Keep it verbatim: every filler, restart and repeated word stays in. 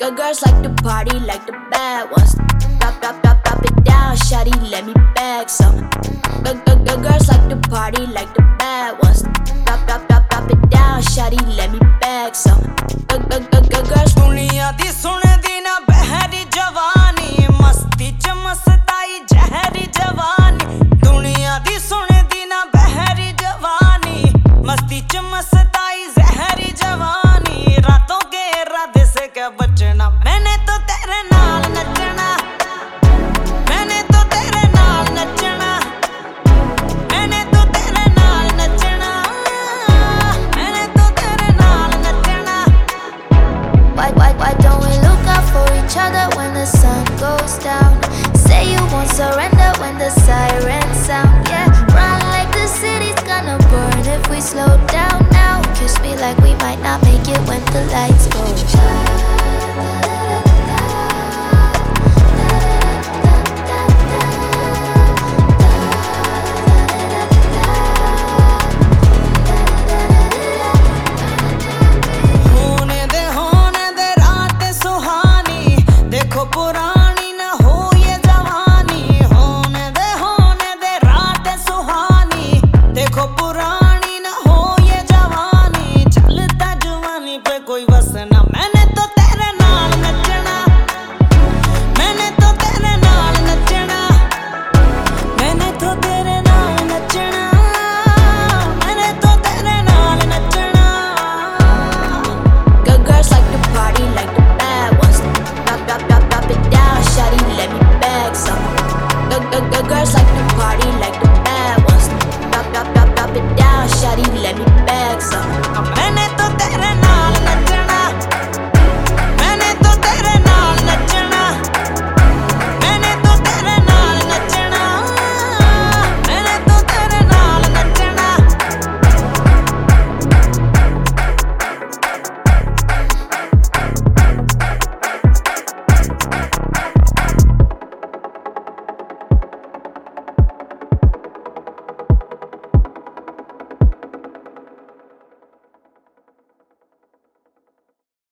The girls like to party like the bad ones. Drop, drop, drop, drop it down, shawty, let me bag some. The, the, the girls like to party like the bad ones. Drop, drop, drop, drop it down, shawty, let me bag some. The, the, the, the girls. दुनिया दी सुनदी ना बहरी जवानी, मस्ती च मस्ताई जहरी जवानी. दुनिया दी सुनदी ना बहरी जवानी, मस्ती च मस्ताई जहरी जवानी. रातों के इरादे से क्या बचना, मैंने तो तेरे नाल नचना, मैंने तो तेरे नाल नचना, मैंने तो तेरे नाल नचना, मैंने तो तेरे नाल नचना. Why, why, why don't we look out for each other when the sun goes down? Say you won't surrender when the sirens sound. Yeah, run like the city's gonna burn if we slow